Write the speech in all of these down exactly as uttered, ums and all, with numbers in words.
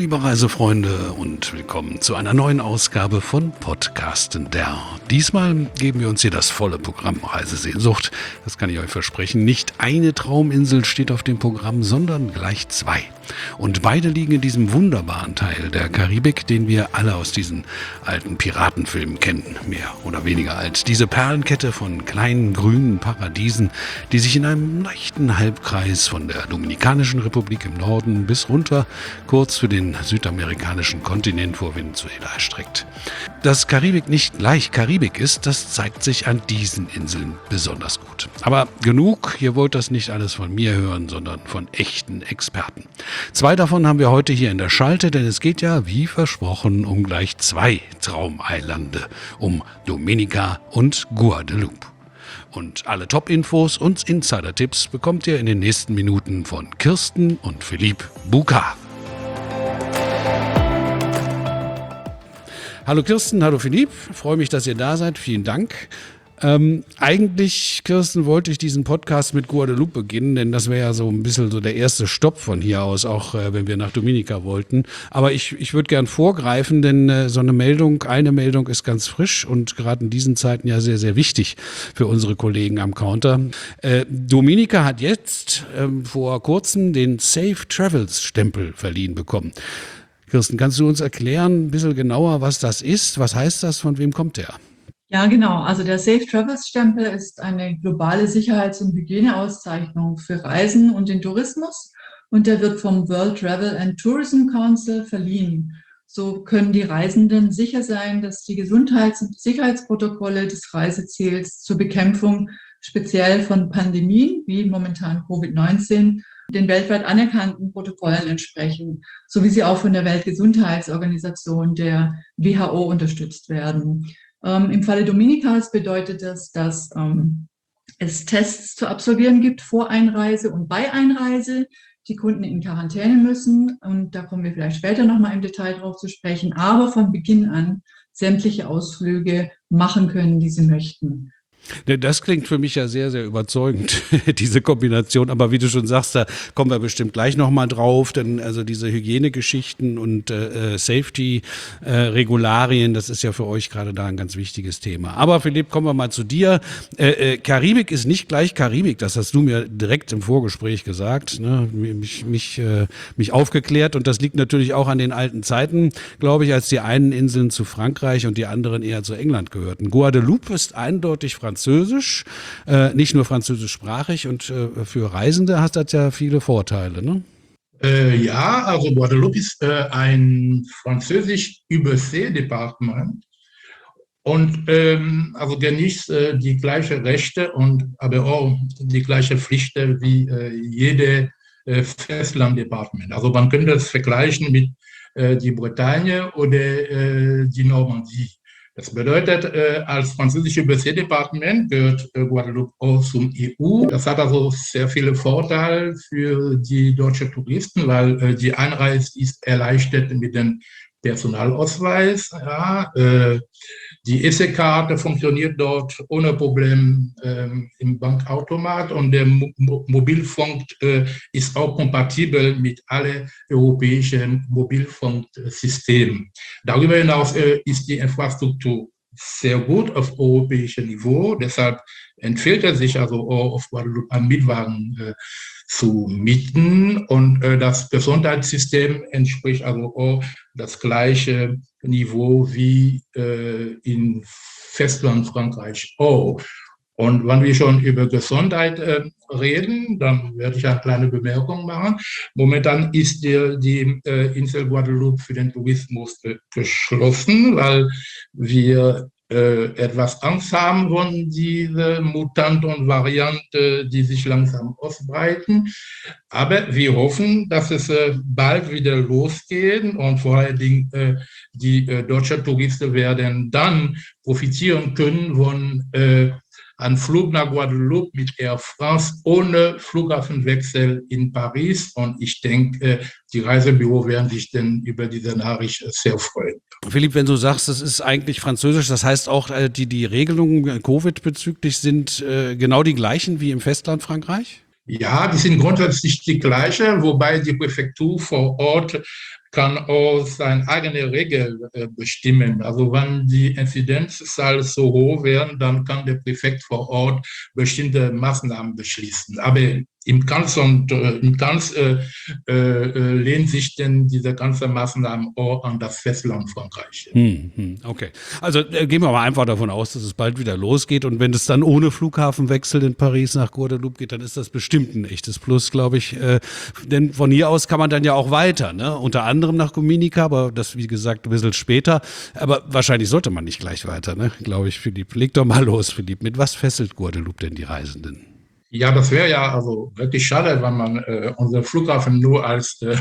liebe Reisefreunde, und willkommen zu einer neuen Ausgabe von Podcasten der. Diesmal geben wir uns hier das volle Programm Reisesehnsucht. Das kann ich euch versprechen. Nicht eine Trauminsel steht auf dem Programm, sondern gleich zwei. Und beide liegen in diesem wunderbaren Teil der Karibik, den wir alle aus diesen alten Piratenfilmen kennen, mehr oder weniger alt. Diese Perlenkette von kleinen grünen Paradiesen, die sich in einem leichten Halbkreis von der Dominikanischen Republik im Norden bis runter kurz für den südamerikanischen Kontinent vor Venezuela erstreckt. Dass Karibik nicht gleich Karibik ist, das zeigt sich an diesen Inseln besonders gut. Aber genug, ihr wollt das nicht alles von mir hören, sondern von echten Experten. Zwei davon haben wir heute hier in der Schalte, denn es geht ja, wie versprochen, um gleich zwei Traumeilande, um Dominica und Guadeloupe. Und alle Top-Infos und Insider-Tipps bekommt ihr in den nächsten Minuten von Kirsten und Philippe Boucard. Hallo Kirsten, hallo Philippe, freue mich, dass ihr da seid, vielen Dank. Ähm, eigentlich, Kirsten, wollte ich diesen Podcast mit Guadeloupe beginnen, denn das wäre ja so ein bisschen so der erste Stopp von hier aus, auch äh, wenn wir nach Dominica wollten. Aber ich, ich würde gern vorgreifen, denn äh, so eine Meldung, eine Meldung ist ganz frisch und gerade in diesen Zeiten ja sehr, sehr wichtig für unsere Kollegen am Counter. Äh, Dominica hat jetzt äh, vor kurzem den Safe Travels Stempel verliehen bekommen. Kirsten, kannst du uns erklären ein bisschen genauer, was das ist? Was heißt das? Von wem kommt der? Ja, genau. Also der Safe Travels Stempel ist eine globale Sicherheits- und Hygieneauszeichnung für Reisen und den Tourismus, und der wird vom World Travel and Tourism Council verliehen. So können die Reisenden sicher sein, dass die Gesundheits- und Sicherheitsprotokolle des Reiseziels zur Bekämpfung speziell von Pandemien wie momentan Covid neunzehn den weltweit anerkannten Protokollen entsprechen, so wie sie auch von der Weltgesundheitsorganisation, der W H O, unterstützt werden. Ähm, Im Falle Dominikas bedeutet das, dass ähm, es Tests zu absolvieren gibt vor Einreise und bei Einreise, die Kunden in Quarantäne müssen, und da kommen wir vielleicht später nochmal im Detail drauf zu sprechen, aber von Beginn an sämtliche Ausflüge machen können, die sie möchten. Das klingt für mich ja sehr, sehr überzeugend, diese Kombination. Aber wie du schon sagst, da kommen wir bestimmt gleich nochmal drauf, denn also diese Hygienegeschichten und äh, Safety-Regularien, äh, das ist ja für euch gerade da ein ganz wichtiges Thema. Aber Philipp, kommen wir mal zu dir. Äh, äh, Karibik ist nicht gleich Karibik, das hast du mir direkt im Vorgespräch gesagt, ne? mich, mich, äh, mich aufgeklärt. Und das liegt natürlich auch an den alten Zeiten, glaube ich, als die einen Inseln zu Frankreich und die anderen eher zu England gehörten. Guadeloupe ist eindeutig Französisch. Französisch, äh, nicht nur französischsprachig, und äh, für Reisende hat das ja viele Vorteile, ne? Äh, ja, also Guadeloupe ist äh, ein französisch Übersee-Departement und ähm, also genießt äh, die gleichen Rechte und aber auch die gleichen Pflichten wie äh, jede äh, Festlanddepartement. Also man könnte das vergleichen mit äh, die Bretagne oder äh, die Normandie. Das bedeutet, äh, als französisches Überseedepartement gehört äh, Guadeloupe auch zum E U. Das hat also sehr viele Vorteile für die deutschen Touristen, weil äh, die Einreise ist erleichtert mit dem Personalausweis. Ja, äh, die E C Karte funktioniert dort ohne Problem äh, im Bankautomat, und der Mo Mobilfunk äh, ist auch kompatibel mit allen europäischen Mobilfunksystemen. Darüber hinaus äh, ist die Infrastruktur sehr gut auf europäischem Niveau. Deshalb empfiehlt es sich also auch auf Guadeloupe einen Mietwagen äh, zu mieten, und äh, das Gesundheitssystem entspricht also auch das gleiche Niveau wie äh, in Festland Frankreich auch. Und wenn wir schon über Gesundheit äh, reden, dann werde ich eine kleine Bemerkung machen. Momentan ist die, die äh, Insel Guadeloupe für den Tourismus äh, geschlossen, weil wir äh, etwas Angst haben von dieser Mutant und Variante, die sich langsam ausbreiten. Aber wir hoffen, dass es äh, bald wieder losgeht, und vor allen Dingen äh, die äh, deutschen Touristen werden dann profitieren können von äh, ein Flug nach Guadeloupe mit Air France ohne Flughafenwechsel in Paris. Und ich denke, die Reisebüros werden sich dann über diese Nachricht sehr freuen. Philipp, wenn du sagst, das ist eigentlich französisch, das heißt auch, die, die Regelungen Covid bezüglich sind äh, genau die gleichen wie im Festland Frankreich? Ja, die sind grundsätzlich die gleiche, wobei die Präfektur vor Ort kann auch seine eigene Regel äh, bestimmen. Also wenn die Inzidenzzahl so hoch werden, dann kann der Präfekt vor Ort bestimmte Maßnahmen beschließen. Aber im Ganzen, äh, im Ganzen äh, äh, lehnen sich denn diese ganzen Maßnahmen auch an das Festland Frankreich. Hm, hm, okay. Also äh, gehen wir mal einfach davon aus, dass es bald wieder losgeht. Und wenn es dann ohne Flughafenwechsel in Paris nach Guadeloupe geht, dann ist das bestimmt ein echtes Plus, glaube ich. Äh, denn von hier aus kann man dann ja auch weiter, ne? Unter anderem nach Dominica, aber das, wie gesagt, ein bisschen später. Aber wahrscheinlich sollte man nicht gleich weiter, ne? Glaube ich, Philipp. Leg doch mal los, Philipp. Mit was fesselt Guadeloupe denn die Reisenden? Ja, das wäre ja also wirklich schade, wenn man äh, unseren Flughafen nur als äh,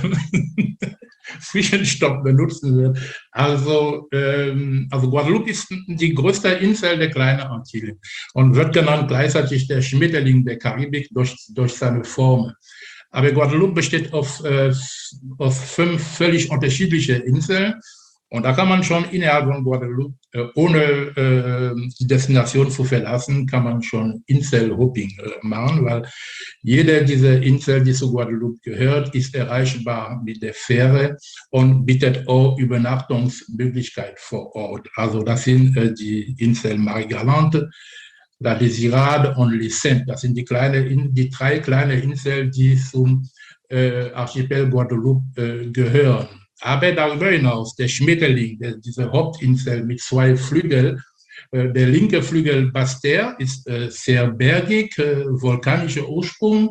Zwischenstopp benutzen würde. Also, ähm, also Guadeloupe ist die größte Insel der kleinen Antillen und wird genannt gleichzeitig der Schmetterling der Karibik durch, durch seine Form. Aber Guadeloupe besteht auf, äh, auf fünf völlig unterschiedliche Inseln. Und da kann man schon innerhalb von Guadeloupe, äh, ohne äh, die Destination zu verlassen, kann man schon Inselhopping äh, machen, weil jede dieser Inseln, die zu Guadeloupe gehört, ist erreichbar mit der Fähre und bietet auch Übernachtungsmöglichkeit vor Ort. Also das sind äh, die Insel Marie-Galante, La Désirade und Les Saintes. Das sind die, kleine, die drei kleinen Inseln, die zum äh, Archipel Guadeloupe äh, gehören. Aber darüber hinaus, der Schmetterling, der, diese Hauptinsel mit zwei Flügeln, äh, der linke Flügel Basse-Terre ist äh, sehr bergig, äh, vulkanischer Ursprung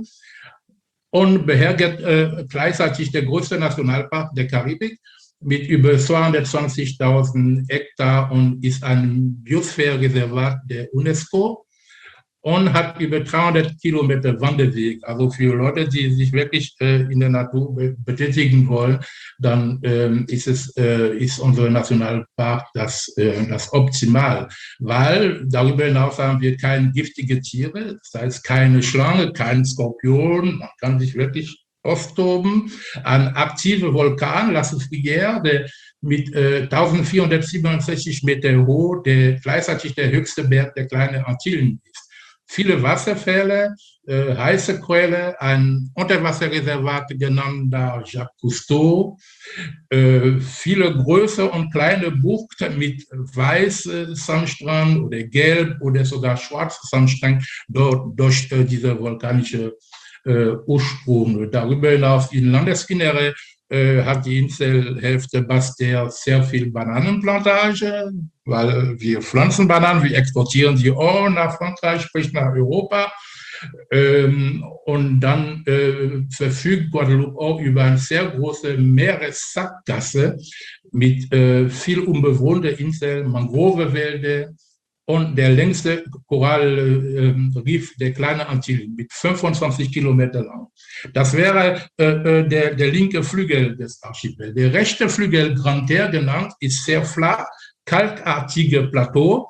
und beherbergt äh, gleichzeitig der größte Nationalpark der Karibik mit über zweihundertzwanzigtausend Hektar und ist ein Biosphärenreservat der UNESCO und hat über dreihundert Kilometer Wanderweg. Also für Leute, die sich wirklich äh, in der Natur be betätigen wollen, dann ähm, ist es äh, ist unser Nationalpark das, äh, das optimal, weil darüber hinaus haben wir keine giftigen Tiere, das heißt keine Schlange, keinen Skorpion, man kann sich wirklich austoben. Ein aktiver Vulkan, La Soufrière, der mit äh, eintausendvierhundertsiebenundsechzig Meter hoch, der gleichzeitig der höchste Berg der kleinen Antillen ist. Viele Wasserfälle, äh, heiße Quelle, ein Unterwasserreservat genannt da Jacques Cousteau, äh, viele große und kleine Buchten mit weißem Sandstrand oder gelb oder sogar schwarzem Sandstrand dort durch äh, diese vulkanische äh, Ursprung. Darüber hinaus im Landesinnere äh, hat die Inselhälfte Basse-Terre sehr viel Bananenplantage, weil wir pflanzen Bananen, wir exportieren die auch nach Frankreich, sprich nach Europa. Ähm, und dann äh, verfügt Guadeloupe auch über eine sehr große Meeressackgasse mit äh, viel unbewohnter Inseln, Mangrovewälder und der längste Korallenriff äh, der kleinen Antillen mit fünfundzwanzig Kilometer lang. Das wäre äh, der, der linke Flügel des Archipels. Der rechte Flügel, Grande-Terre genannt, ist sehr flach, kalkartige Plateau.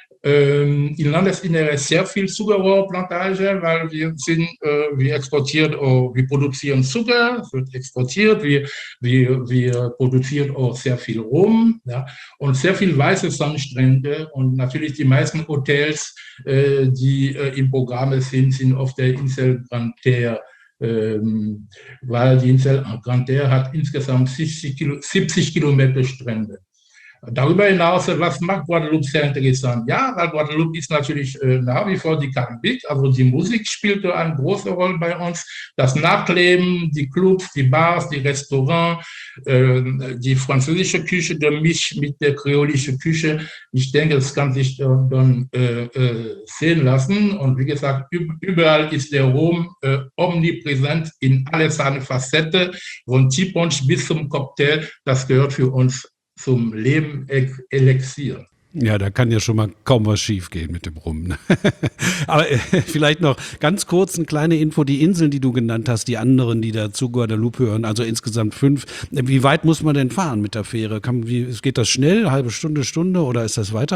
Ähm, Im Landesinnere sehr viel Zuckerrohrplantage, weil wir sind, äh, wir exportieren, auch, wir produzieren Zucker, wird exportiert, wir, wir, wir produzieren auch sehr viel Rum, ja, und sehr viel weiße Sandstrände und natürlich die meisten Hotels, äh, die äh, im Programm sind, sind auf der Insel Grande-Terre. Ähm, weil die Insel Grande-Terre hat insgesamt siebzig Kilometer Strände. Darüber hinaus, was macht Guadeloupe sehr interessant? Ja, weil Guadeloupe ist natürlich äh, nach wie vor die Karibik, also die Musik spielte eine große Rolle bei uns, das Nachtleben, die Clubs, die Bars, die Restaurants, äh, die französische Küche gemischt mit der kreolischen Küche. Ich denke, das kann sich dann äh, äh, sehen lassen und wie gesagt, überall ist der Rum äh, omnipräsent in alle seine Facetten, von Teepunsch bis zum Cocktail, das gehört für uns zum Leben Elixier. Ja, da kann ja schon mal kaum was schief gehen mit dem Rum. Ne? Aber äh, vielleicht noch ganz kurz eine kleine Info. Die Inseln, die du genannt hast, die anderen, die da zu Guadeloupe hören, also insgesamt fünf. Wie weit muss man denn fahren mit der Fähre? Kann, wie, geht das schnell? Halbe Stunde, Stunde oder ist das weiter weg?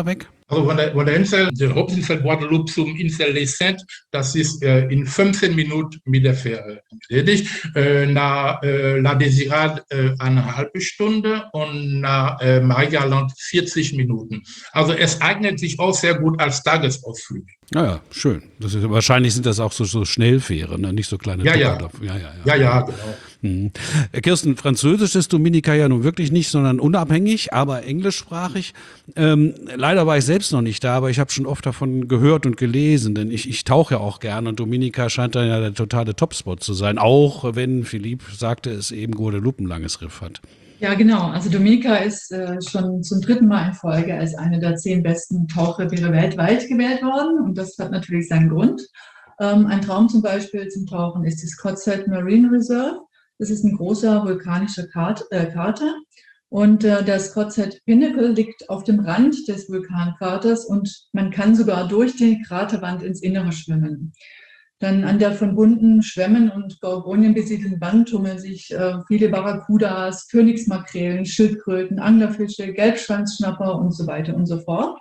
Also von der, von der Insel, der Hauptinsel Guadeloupe zum Insel Les Saintes, das ist äh, in fünfzehn Minuten mit der Fähre erledigt. Äh, nach äh, La Désirade äh, eine halbe Stunde und nach äh, Marie-Galante vierzig Minuten. Also es eignet sich auch sehr gut als Tagesausflug. Ja, ja, schön. Das ist, wahrscheinlich sind das auch so, so Schnellfähren, ne? Nicht so kleine Ja, ja. Tupperdorf. Ja, ja, Ja, ja, genau. Mhm. Kirsten, Französisch ist Dominica ja nun wirklich nicht, sondern unabhängig, aber englischsprachig. Ähm, leider war ich selbst noch nicht da, aber ich habe schon oft davon gehört und gelesen, denn ich, ich tauche ja auch gerne und Dominica scheint da ja der totale Topspot zu sein, auch wenn Philippe sagte, es eben Guadeloupe ein langes Riff hat. Ja, genau. Also Dominica ist äh, schon zum dritten Mal in Folge als eine der zehn besten Tauchreviere weltweit gewählt worden. Und das hat natürlich seinen Grund. Ähm, ein Traum zum Beispiel zum Tauchen ist das Cotsett Marine Reserve. Das ist ein großer vulkanischer Krater. Äh, Krater. Und äh, das Cotsett Pinnacle liegt auf dem Rand des Vulkankraters und man kann sogar durch die Kraterwand ins Innere schwimmen. Dann an der von bunten Schwämmen und Gorgonien besiedelten Wand tummeln sich äh, viele Barracudas, Königsmakrelen, Schildkröten, Anglerfische, Gelbschwanzschnapper und so weiter und so fort.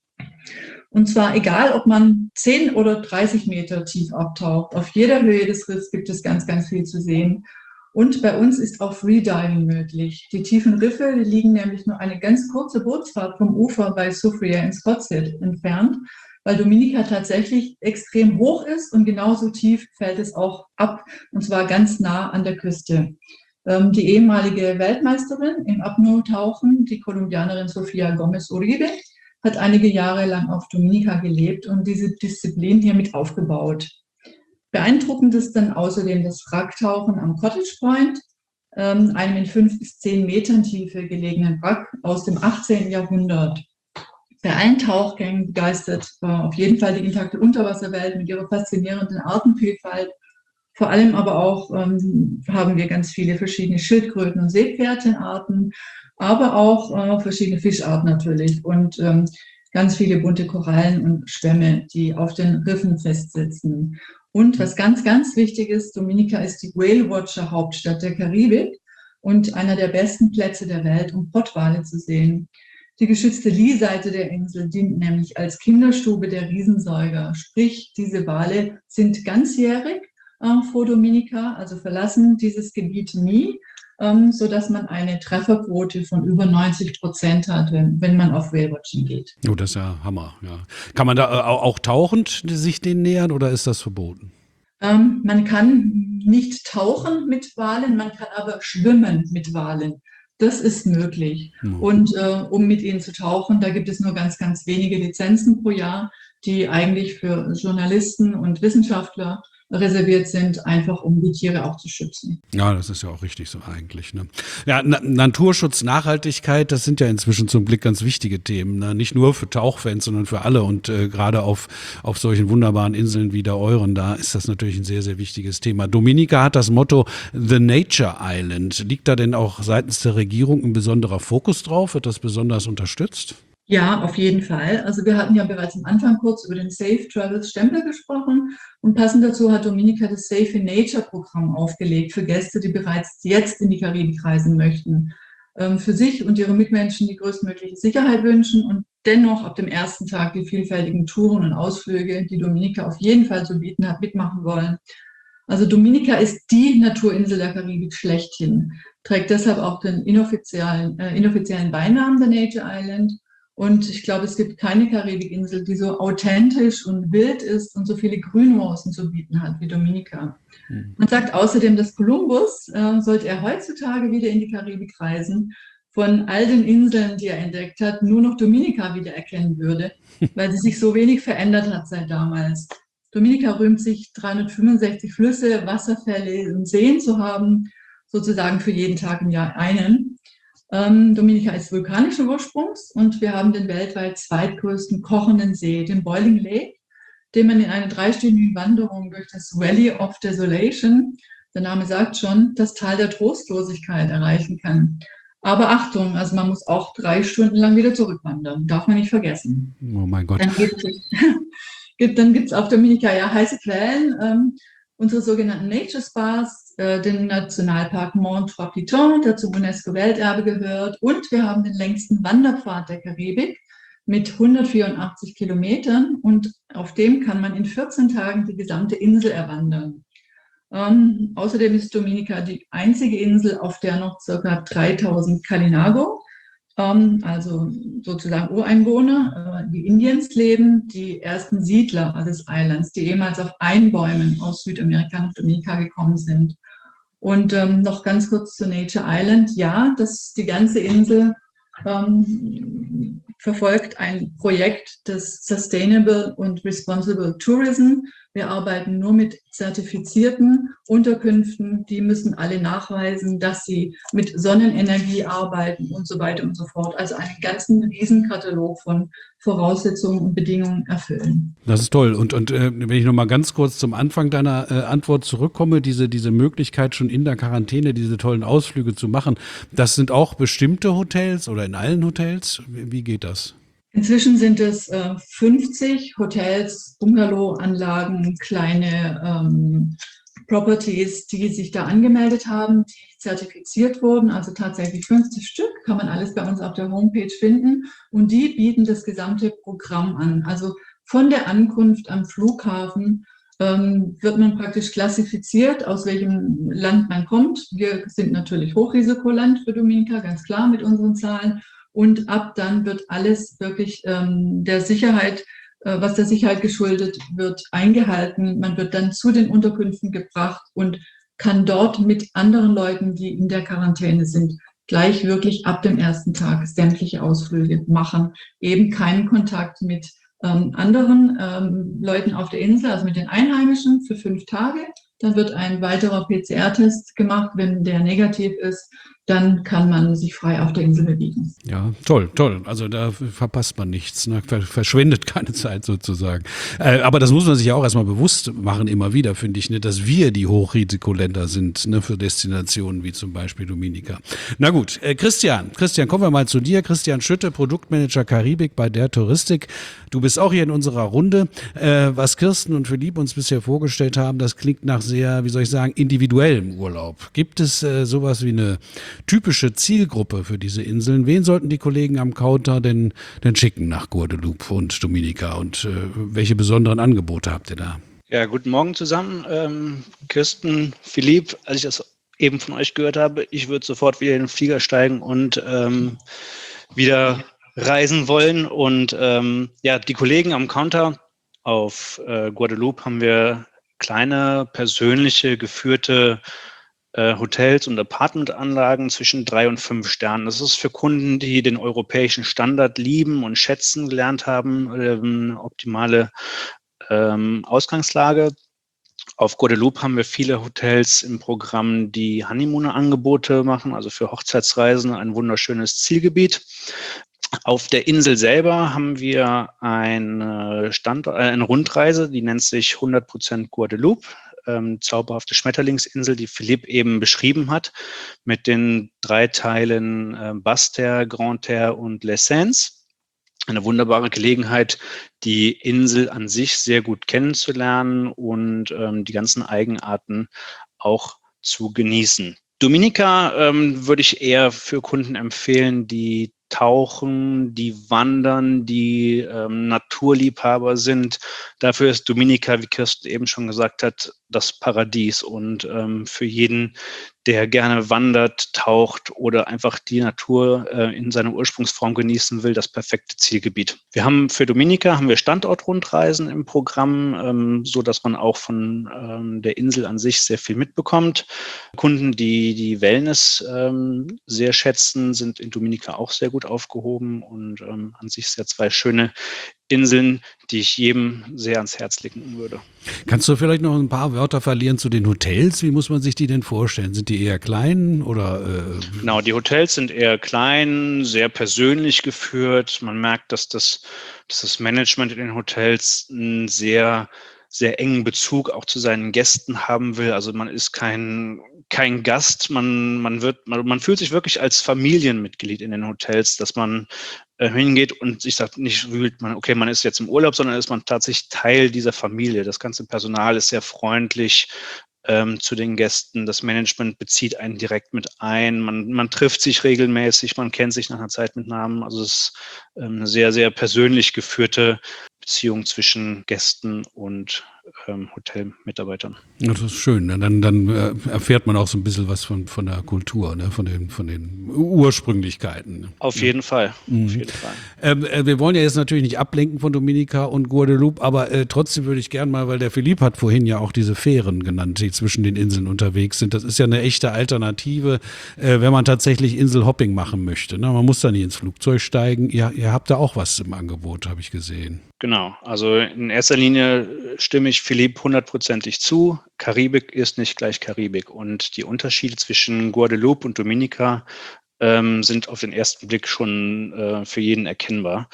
Und zwar egal, ob man zehn oder dreißig Meter tief abtaucht, auf jeder Höhe des Riffs gibt es ganz, ganz viel zu sehen. Und bei uns ist auch Freediving möglich. Die tiefen Riffe die liegen nämlich nur eine ganz kurze Bootsfahrt vom Ufer bei Soufrière ins Cotsett entfernt, weil Dominica tatsächlich extrem hoch ist und genauso tief fällt es auch ab, und zwar ganz nah an der Küste. Ähm, die ehemalige Weltmeisterin im Apnoe-Tauchen, die Kolumbianerin Sofia Gomez Uribe, hat einige Jahre lang auf Dominica gelebt und diese Disziplin hier mit aufgebaut. Beeindruckend ist dann außerdem das Wracktauchen am Cottage Point, ähm, einem in fünf bis zehn Metern Tiefe gelegenen Wrack aus dem achtzehnten Jahrhundert. Bei allen Tauchgängen begeistert äh, auf jeden Fall die intakte Unterwasserwelt mit ihrer faszinierenden Artenvielfalt. Vor allem aber auch ähm, haben wir ganz viele verschiedene Schildkröten- und Seepferdchenarten, aber auch äh, verschiedene Fischarten natürlich und ähm, ganz viele bunte Korallen und Schwämme, die auf den Riffen festsitzen. Und was ganz, ganz wichtig ist, Dominica ist die Whale Watcher Hauptstadt der Karibik und einer der besten Plätze der Welt, um Pottwale zu sehen. Die geschützte Lee-Seite der Insel dient nämlich als Kinderstube der Riesensäuger. Sprich, diese Wale sind ganzjährig äh, vor Dominica, also verlassen dieses Gebiet nie, ähm, sodass man eine Trefferquote von über neunzig Prozent hat, wenn, wenn man auf Whale-Watching geht. Oh, das ist ja Hammer, ja. Kann man da äh, auch tauchend sich denen nähern oder ist das verboten? Ähm, man kann nicht tauchen mit Walen, man kann aber schwimmen mit Walen. Das ist möglich. Mhm. Und äh, um mit ihnen zu tauchen, da gibt es nur ganz, ganz wenige Lizenzen pro Jahr, die eigentlich für Journalisten und Wissenschaftler reserviert sind, einfach um die Tiere auch zu schützen. Ja, das ist ja auch richtig so eigentlich. Ne? Ja, Na- Naturschutz, Nachhaltigkeit, das sind ja inzwischen zum Blick ganz wichtige Themen. Ne? Nicht nur für Tauchfans, sondern für alle. Und äh, gerade auf, auf solchen wunderbaren Inseln wie der euren, da ist das natürlich ein sehr, sehr wichtiges Thema. Dominica hat das Motto The Nature Island. Liegt da denn auch seitens der Regierung ein besonderer Fokus drauf? Wird das besonders unterstützt? Ja, auf jeden Fall. Also wir hatten ja bereits am Anfang kurz über den Safe Travels Stempel gesprochen und passend dazu hat Dominica das Safe in Nature Programm aufgelegt für Gäste, die bereits jetzt in die Karibik reisen möchten, ähm, für sich und ihre Mitmenschen die größtmögliche Sicherheit wünschen und dennoch ab dem ersten Tag die vielfältigen Touren und Ausflüge, die Dominica auf jeden Fall zu bieten hat, mitmachen wollen. Also Dominica ist die Naturinsel der Karibik schlechthin, trägt deshalb auch den inoffiziellen, äh, inoffiziellen Beinamen der Nature Island. Und ich glaube, es gibt keine Karibikinsel, die so authentisch und wild ist und so viele Grünnuancen zu bieten hat wie Dominica. Mhm. Man sagt außerdem, dass Kolumbus, äh, sollte er heutzutage wieder in die Karibik reisen, von all den Inseln, die er entdeckt hat, nur noch Dominica wiedererkennen würde, weil sie sich so wenig verändert hat seit damals. Dominica rühmt sich, dreihundertfünfundsechzig Flüsse, Wasserfälle und Seen zu haben, sozusagen für jeden Tag im Jahr einen. Ähm, Dominica ist vulkanischen Ursprungs und wir haben den weltweit zweitgrößten kochenden See, den Boiling Lake, den man in einer dreistündigen Wanderung durch das Valley of Desolation, der Name sagt schon, das Tal der Trostlosigkeit erreichen kann. Aber Achtung, also man muss auch drei Stunden lang wieder zurückwandern, darf man nicht vergessen. Oh mein Gott. Dann gibt es, dann gibt es auf Dominica ja heiße Quellen, ähm, unsere sogenannten Nature Spas, äh, den Nationalpark Mont Trois Pitons, der zum UNESCO-Welterbe gehört. Und wir haben den längsten Wanderpfad der Karibik, mit hundertvierundachtzig Kilometern und auf dem kann man in vierzehn Tagen die gesamte Insel erwandern. Ähm, außerdem ist Dominica die einzige Insel, auf der noch ca. dreitausend Kalinago, ähm, also sozusagen Ureinwohner, äh, die Indiens leben, die ersten Siedler des Islands, die ehemals auf Einbäumen aus Südamerika nach Dominica gekommen sind. Und ähm, noch ganz kurz zu Nature Island. Ja, das, die ganze Insel ähm, verfolgt ein Projekt des Sustainable und Responsible Tourism. Wir arbeiten nur mit zertifizierten Unterkünften. Die müssen alle nachweisen, dass sie mit Sonnenenergie arbeiten und so weiter und so fort. Also einen ganzen Riesenkatalog von Voraussetzungen und Bedingungen erfüllen. Das ist toll. Und, und äh, wenn ich noch mal ganz kurz zum Anfang deiner äh, Antwort zurückkomme, diese, diese Möglichkeit schon in der Quarantäne diese tollen Ausflüge zu machen, das sind auch bestimmte Hotels oder in allen Hotels? Wie, wie geht das? Inzwischen sind es äh, fünfzig Hotels, Bungalow-Anlagen, kleine ähm, Properties, die sich da angemeldet haben, die zertifiziert wurden, also tatsächlich fünfzig Stück, kann man alles bei uns auf der Homepage finden und die bieten das gesamte Programm an. Also von der Ankunft am Flughafen ähm, wird man praktisch klassifiziert, aus welchem Land man kommt. Wir sind natürlich Hochrisikoland für Dominica, ganz klar mit unseren Zahlen. Und ab dann wird alles wirklich ähm, der Sicherheit, äh, was der Sicherheit geschuldet wird, eingehalten. Man wird dann zu den Unterkünften gebracht und kann dort mit anderen Leuten, die in der Quarantäne sind, gleich wirklich ab dem ersten Tag sämtliche Ausflüge machen. Eben keinen Kontakt mit ähm, anderen ähm, Leuten auf der Insel, also mit den Einheimischen für fünf Tage. Dann wird ein weiterer P C R-Test gemacht. Wenn der negativ ist, dann kann man sich frei auf der Insel bewegen. Ja, toll, toll. Also da verpasst man nichts, ne? Verschwendet keine Zeit sozusagen. Äh, aber das muss man sich ja auch erstmal bewusst machen, immer wieder, finde ich, ne? Dass wir die Hochrisikoländer sind, ne? Für Destinationen wie zum Beispiel Dominica. Na gut, äh, Christian, Christian, kommen wir mal zu dir. Christian Schütte, Produktmanager Karibik bei der Touristik. Du bist auch hier in unserer Runde. Äh, was Kirsten und Philipp uns bisher vorgestellt haben, das klingt nach sehr, wie soll ich sagen, individuellem Urlaub. Gibt es äh, sowas wie eine typische Zielgruppe für diese Inseln? Wen sollten die Kollegen am Counter denn, denn schicken nach Guadeloupe und Dominica? Und äh, welche besonderen Angebote habt ihr da? Ja, guten Morgen zusammen. Ähm, Kirsten, Philipp, als ich das eben von euch gehört habe, ich würde sofort wieder in den Flieger steigen und ähm, wieder reisen wollen. Und ähm, ja, die Kollegen am Counter auf äh, Guadeloupe haben wir kleine, persönliche, geführte Hotels und Apartmentanlagen zwischen drei und fünf Sternen. Das ist für Kunden, die den europäischen Standard lieben und schätzen gelernt haben, eine optimale ähm, Ausgangslage. Auf Guadeloupe haben wir viele Hotels im Programm, die Honeymoon-Angebote machen, also für Hochzeitsreisen ein wunderschönes Zielgebiet. Auf der Insel selber haben wir eine, Standort, eine Rundreise, die nennt sich hundert Prozent Guadeloupe. Ähm, zauberhafte Schmetterlingsinsel, die Philipp eben beschrieben hat, mit den drei Teilen äh, Basse-Terre, Grande-Terre und Les Saints. Eine wunderbare Gelegenheit, die Insel an sich sehr gut kennenzulernen und ähm, die ganzen Eigenarten auch zu genießen. Dominica ähm, würde ich eher für Kunden empfehlen, die tauchen, die wandern, die ähm, Naturliebhaber sind. Dafür ist Dominica, wie Kirsten eben schon gesagt hat, das Paradies. Und ähm, für jeden, der gerne wandert, taucht oder einfach die Natur äh, in seiner Ursprungsform genießen will, das perfekte Zielgebiet. Wir haben für Dominica haben wir Standortrundreisen im Programm, ähm, so dass man auch von ähm, der Insel an sich sehr viel mitbekommt. Kunden, die die Wellness ähm, sehr schätzen, sind in Dominica auch sehr gut aufgehoben und ähm, an sich sehr zwei schöne Inseln, die ich jedem sehr ans Herz legen würde. Kannst du vielleicht noch ein paar Wörter verlieren zu den Hotels? Wie muss man sich die denn vorstellen? Sind die eher klein oder? Äh Genau, die Hotels sind eher klein, sehr persönlich geführt. Man merkt, dass das, dass das Management in den Hotels einen sehr sehr engen Bezug auch zu seinen Gästen haben will. Also man ist kein, kein Gast, man, man wird, man, man fühlt sich wirklich als Familienmitglied in den Hotels, dass man äh, hingeht und sich sagt, nicht fühlt man, okay, man ist jetzt im Urlaub, sondern ist man tatsächlich Teil dieser Familie. Das ganze Personal ist sehr freundlich, ähm, zu den Gästen. Das Management bezieht einen direkt mit ein. Man, man trifft sich regelmäßig, man kennt sich nach einer Zeit mit Namen. Also es ist ähm, eine sehr, sehr persönlich geführte Beziehung zwischen Gästen und ähm, Hotelmitarbeitern. Das ist schön. Dann, dann äh, erfährt man auch so ein bisschen was von, von der Kultur, ne? von, den, von den Ursprünglichkeiten. Auf jeden Fall. Mhm. Auf jeden Fall. Ähm, äh, wir wollen ja jetzt natürlich nicht ablenken von Dominica und Guadeloupe, aber äh, trotzdem würde ich gern mal, weil der Philipp hat vorhin ja auch diese Fähren genannt, die zwischen den Inseln unterwegs sind. Das ist ja eine echte Alternative, äh, wenn man tatsächlich Inselhopping machen möchte. Ne? Man muss da nicht ins Flugzeug steigen. Ihr, ihr habt da auch was im Angebot, habe ich gesehen. Genau, also in erster Linie stimme ich Philipp hundertprozentig zu. Karibik ist nicht gleich Karibik und die Unterschiede zwischen Guadeloupe und Dominica ähm, sind auf den ersten Blick schon äh, für jeden erkennbar.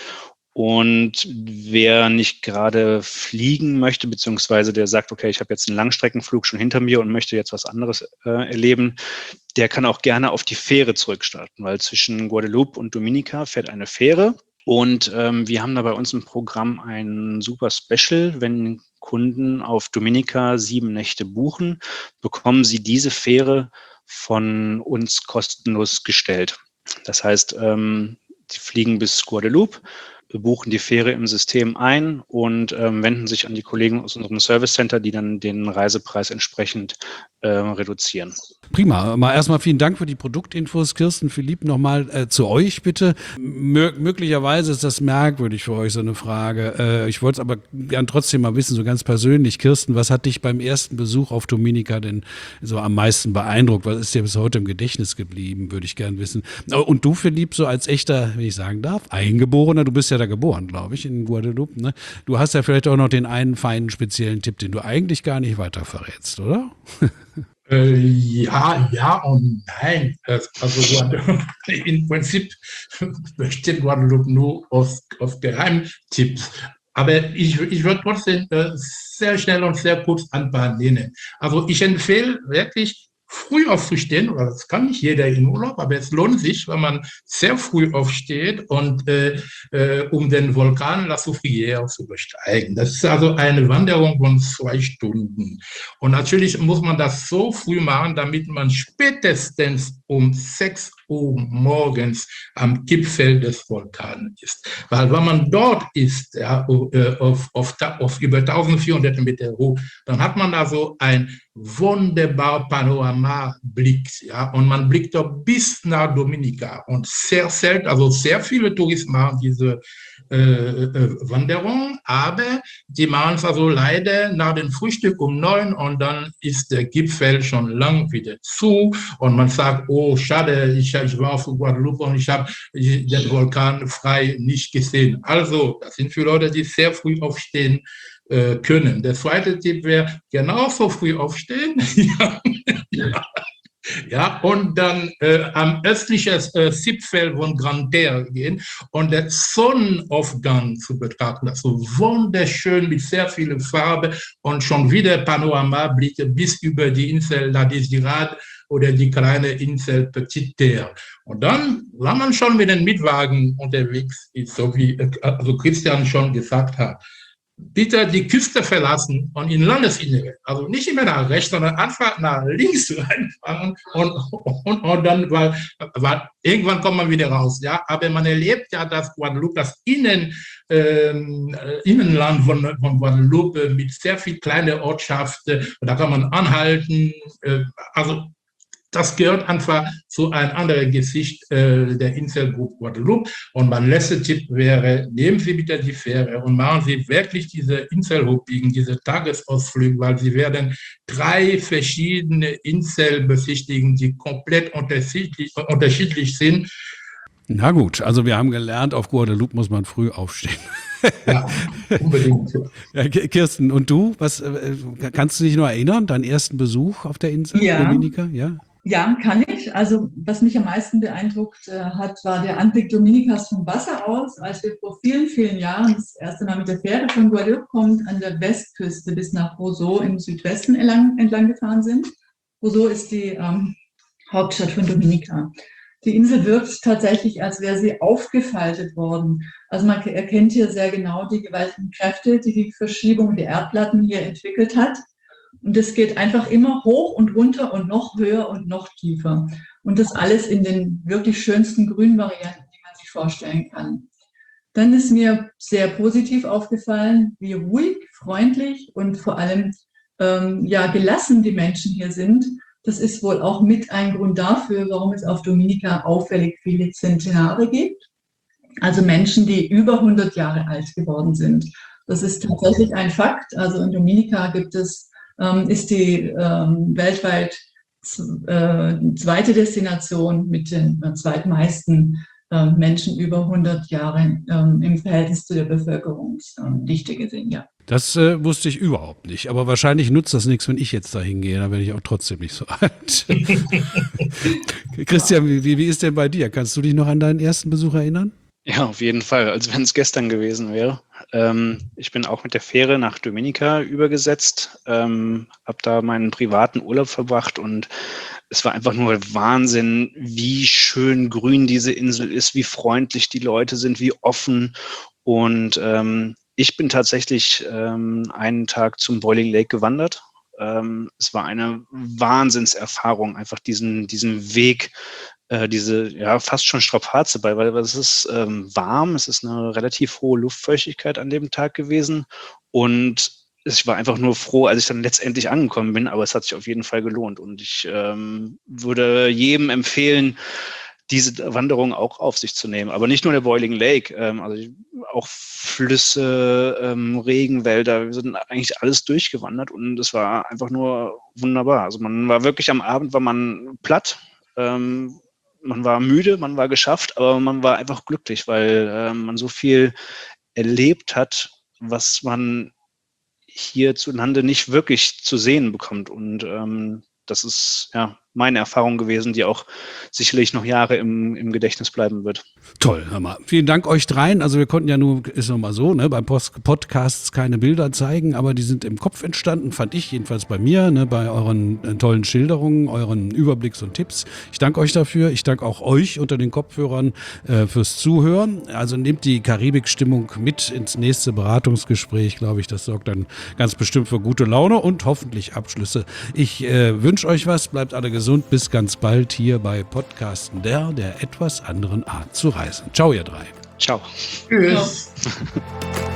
Und wer nicht gerade fliegen möchte, beziehungsweise der sagt, okay, ich habe jetzt einen Langstreckenflug schon hinter mir und möchte jetzt was anderes äh, erleben, der kann auch gerne auf die Fähre zurückstarten, weil zwischen Guadeloupe und Dominica fährt eine Fähre. Und ähm, wir haben da bei uns im Programm ein super Special. Wenn Kunden auf Dominica sieben Nächte buchen, bekommen sie diese Fähre von uns kostenlos gestellt. Das heißt, ähm, die fliegen bis Guadeloupe, buchen die Fähre im System ein und ähm, wenden sich an die Kollegen aus unserem Service Center, die dann den Reisepreis entsprechend äh, reduzieren. Prima. Mal erstmal vielen Dank für die Produktinfos. Kirsten, Philipp, nochmal äh, zu euch bitte. Mö- möglicherweise ist das merkwürdig für euch, so eine Frage. Äh, ich wollte es aber gern trotzdem mal wissen, so ganz persönlich. Kirsten, was hat dich beim ersten Besuch auf Dominica denn so am meisten beeindruckt? Was ist dir bis heute im Gedächtnis geblieben, würde ich gern wissen. Und du, Philipp, so als echter, wenn ich sagen darf, Eingeborener, du bist ja da geboren, glaube ich, in Guadeloupe, ne? Du hast ja vielleicht auch noch den einen feinen speziellen Tipp, den du eigentlich gar nicht weiter verrätst, oder? Äh, ja, ja und nein. Also im Prinzip besteht Guadeloupe nur aus, aus Geheimtipps. Aber ich, ich würde trotzdem äh, sehr schnell und sehr kurz ein paar nennen. Also ich empfehle wirklich, früh aufzustehen, oder das kann nicht jeder im Urlaub, aber es lohnt sich, wenn man sehr früh aufsteht und äh, äh, um den Vulkan La Soufrière zu besteigen. Das ist also eine Wanderung von zwei Stunden. Und natürlich muss man das so früh machen, damit man spätestens um sechs Uhr morgens am Gipfel des Vulkans ist. Weil wenn man dort ist, ja, auf, auf, auf über eintausendvierhundert Meter hoch, dann hat man also ein wunderbar Panoramablick, ja, und man blickt dort bis nach Dominica und sehr selten, also sehr viele Touristen machen diese äh, äh, Wanderung, aber die machen es also leider nach dem Frühstück um neun und dann ist der Gipfel schon lang wieder zu und man sagt, oh schade, ich, ich war auf Guadeloupe und ich habe den Vulkan frei nicht gesehen. Also das sind für Leute, die sehr früh aufstehen können. Der zweite Tipp wäre, genauso früh aufstehen. ja, ja, ja, und dann äh, am östlichen äh, Zipfel von Grande-Terre gehen und den Sonnenaufgang zu betrachten. Also wunderschön mit sehr vielen Farben und schon wieder Panoramablicke bis über die Insel La Désirade oder die kleine Insel Petite Terre. Und dann, wenn man schon mit dem Mietwagen unterwegs ist, so wie also Christian schon gesagt hat, bitte die Küste verlassen und in Landesinnere, also nicht immer nach rechts, sondern einfach nach links reinfahren und, und, und dann, weil, weil irgendwann kommt man wieder raus, ja, aber man erlebt ja das Guadeloupe, das Innen, ähm, Innenland von, von Guadeloupe mit sehr viel kleinen Ortschaften, und da kann man anhalten, äh, also das gehört einfach zu einem anderen Gesicht äh, der Inselgruppe Guadeloupe. Und mein letzter Tipp wäre, nehmen Sie bitte die Fähre und machen Sie wirklich diese Inselhopping, diese Tagesausflüge, weil Sie werden drei verschiedene Inseln besichtigen, die komplett unterschiedlich, unterschiedlich sind. Na gut, also wir haben gelernt, auf Guadeloupe muss man früh aufstehen. Ja, unbedingt. Ja, Kirsten, und du, was äh, kannst du dich noch erinnern, deinen ersten Besuch auf der Insel Ja. Dominica? Ja. Ja, kann ich. Also was mich am meisten beeindruckt äh, hat, war der Anblick Dominicas vom Wasser aus, als wir vor vielen, vielen Jahren das erste Mal mit der Fähre von Guadeloupe kommend an der Westküste bis nach Roseau im Südwesten entlang, entlang gefahren sind. Roseau ist die ähm, Hauptstadt von Dominica. Die Insel wirkt tatsächlich, als wäre sie aufgefaltet worden. Also man erkennt hier sehr genau die gewaltigen Kräfte, die die Verschiebung der Erdplatten hier entwickelt hat. Und es geht einfach immer hoch und runter und noch höher und noch tiefer. Und das alles in den wirklich schönsten Grünvarianten, die man sich vorstellen kann. Dann ist mir sehr positiv aufgefallen, wie ruhig, freundlich und vor allem ähm, ja, gelassen die Menschen hier sind. Das ist wohl auch mit ein Grund dafür, warum es auf Dominica auffällig viele Zentenare gibt. Also Menschen, die über hundert Jahre alt geworden sind. Das ist tatsächlich ein Fakt. Also in Dominica gibt es, ähm, ist die ähm, weltweit äh, zweite Destination mit den äh, zweitmeisten äh, Menschen über hundert Jahre ähm, im Verhältnis zu der Bevölkerungsdichte gesehen, ja. Das äh, wusste ich überhaupt nicht. Aber wahrscheinlich nutzt das nichts, wenn ich jetzt da hingehe. Dann werde ich auch trotzdem nicht so alt. Christian, wie, wie ist denn bei dir? Kannst du dich noch an deinen ersten Besuch erinnern? Ja, auf jeden Fall, als wenn es gestern gewesen wäre. Ähm, ich bin auch mit der Fähre nach Dominica übergesetzt, ähm, habe da meinen privaten Urlaub verbracht und es war einfach nur Wahnsinn, wie schön grün diese Insel ist, wie freundlich die Leute sind, wie offen. Und ähm, ich bin tatsächlich ähm, einen Tag zum Boiling Lake gewandert. Ähm, es war eine Wahnsinnserfahrung, einfach diesen, diesen Weg, äh, diese ja fast schon Strapaze bei, weil es ist ähm, warm, es ist eine relativ hohe Luftfeuchtigkeit an dem Tag gewesen und ich war einfach nur froh, als ich dann letztendlich angekommen bin, aber es hat sich auf jeden Fall gelohnt und ich ähm, würde jedem empfehlen, diese Wanderung auch auf sich zu nehmen. Aber nicht nur der Boiling Lake, ähm, also auch Flüsse, ähm, Regenwälder, wir sind eigentlich alles durchgewandert und es war einfach nur wunderbar. Also man war wirklich am Abend, war man platt, ähm, man war müde, man war geschafft, aber man war einfach glücklich, weil äh, man so viel erlebt hat, was man hierzulande nicht wirklich zu sehen bekommt. Und ähm, das ist ja meine Erfahrung gewesen, die auch sicherlich noch Jahre im, im Gedächtnis bleiben wird. Toll, hör mal. Vielen Dank euch dreien. Also wir konnten ja nur, ist nochmal so, ne, beim Post- Podcasts keine Bilder zeigen, aber die sind im Kopf entstanden, fand ich jedenfalls bei mir, ne, bei euren äh, tollen Schilderungen, euren Überblicks und Tipps. Ich danke euch dafür. Ich danke auch euch unter den Kopfhörern äh, fürs Zuhören. Also nehmt die Karibik-Stimmung mit ins nächste Beratungsgespräch, glaube ich. Das sorgt dann ganz bestimmt für gute Laune und hoffentlich Abschlüsse. Ich äh, wünsche euch was, bleibt alle gesund. Bis ganz bald hier bei Podcasten der, der etwas anderen Art zu reisen. Ciao, ihr drei. Ciao. Tschüss. Ja.